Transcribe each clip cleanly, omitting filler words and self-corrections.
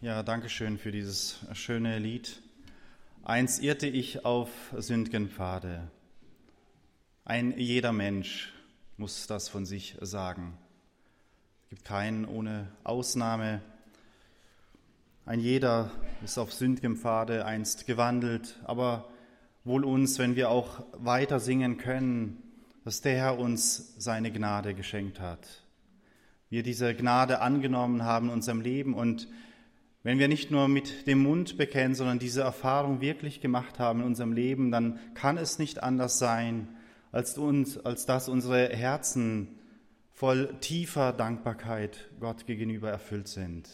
Ja, danke schön für dieses schöne Lied. Einst irrte ich auf sünd'gen Pfade. Ein jeder Mensch muss das von sich sagen. Es gibt keinen ohne Ausnahme. Ein jeder ist auf sünd'gem Pfade einst gewandelt, aber wohl uns, wenn wir auch weiter singen können, dass der Herr uns seine Gnade geschenkt hat. Wir diese Gnade angenommen haben in unserem Leben und wenn wir nicht nur mit dem Mund bekennen, sondern diese Erfahrung wirklich gemacht haben in unserem Leben, dann kann es nicht anders sein, als dass unsere Herzen voll tiefer Dankbarkeit Gott gegenüber erfüllt sind.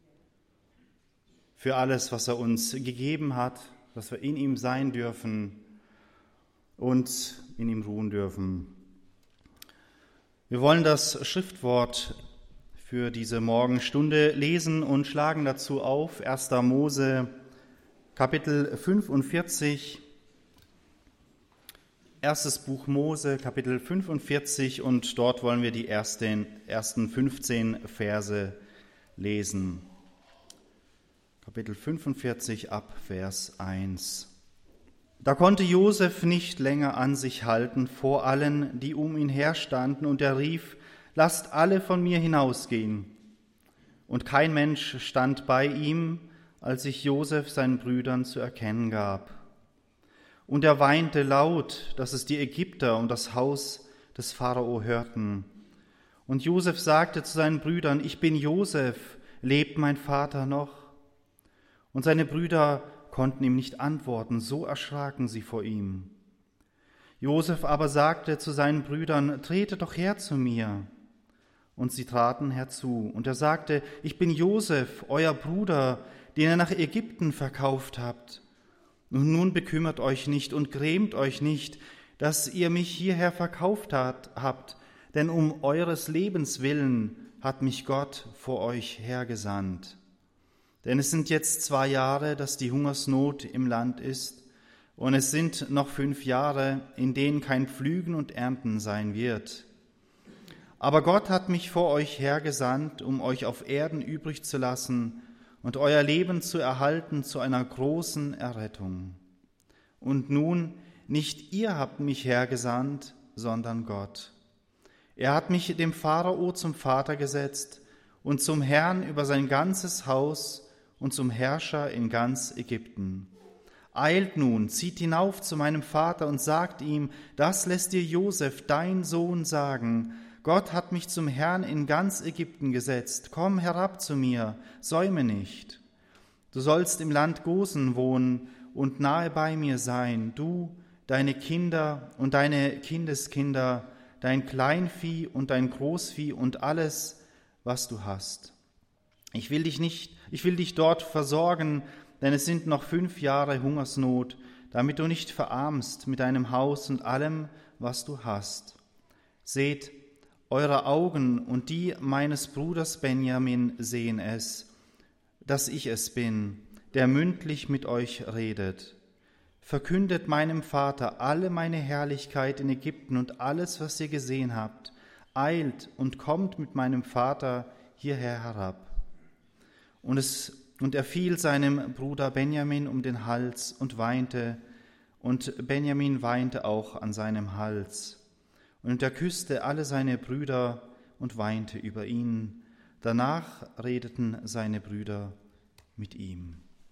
Für alles, was er uns gegeben hat, dass wir in ihm sein dürfen und in ihm ruhen dürfen. Wir wollen das Schriftwort für diese Morgenstunde lesen und schlagen dazu auf 1. Mose, Kapitel 45, erstes Buch Mose, Kapitel 45 und dort wollen wir die ersten 15 Verse lesen. Kapitel 45 ab Vers 1. Da konnte Josef nicht länger an sich halten vor allen, die um ihn herstanden, und er rief: Lasst alle von mir hinausgehen. Und kein Mensch stand bei ihm, als sich Josef seinen Brüdern zu erkennen gab. Und er weinte laut, dass es die Ägypter um das Haus des Pharao hörten. Und Josef sagte zu seinen Brüdern: Ich bin Josef, lebt mein Vater noch? Und seine Brüder konnten ihm nicht antworten, so erschraken sie vor ihm. Josef aber sagte zu seinen Brüdern: Tretet doch her zu mir. Und sie traten herzu. Und er sagte: Ich bin Josef, euer Bruder, den ihr nach Ägypten verkauft habt. Und nun bekümmert euch nicht und grämt euch nicht, dass ihr mich hierher verkauft habt, denn um eures Lebens willen hat mich Gott vor euch hergesandt. Denn es sind jetzt 2 Jahre, dass die Hungersnot im Land ist, und es sind noch 5 Jahre, in denen kein Pflügen und Ernten sein wird. Aber Gott hat mich vor euch hergesandt, um euch auf Erden übrig zu lassen und euer Leben zu erhalten zu einer großen Errettung. Und nun, nicht ihr habt mich hergesandt, sondern Gott. Er hat mich dem Pharao zum Vater gesetzt und zum Herrn über sein ganzes Haus und zum Herrscher in ganz Ägypten. Eilt nun, zieht hinauf zu meinem Vater und sagt ihm: Das lässt dir Josef, dein Sohn, sagen: Gott hat mich zum Herrn in ganz Ägypten gesetzt. Komm herab zu mir, säume nicht. Du sollst im Land Gosen wohnen und nahe bei mir sein, du, deine Kinder und deine Kindeskinder, dein Kleinvieh und dein Großvieh und alles, was du hast. Ich will dich dort versorgen, denn es sind noch 5 Jahre Hungersnot, damit du nicht verarmst mit deinem Haus und allem, was du hast. Seht, eure Augen und die meines Bruders Benjamin sehen es, dass ich es bin, der mündlich mit euch redet. Verkündet meinem Vater alle meine Herrlichkeit in Ägypten und alles, was ihr gesehen habt. Eilt und kommt mit meinem Vater hierher herab. Und er fiel seinem Bruder Benjamin um den Hals und weinte, und Benjamin weinte auch an seinem Hals. Und er küsste alle seine Brüder und weinte über ihn. Danach redeten seine Brüder mit ihm.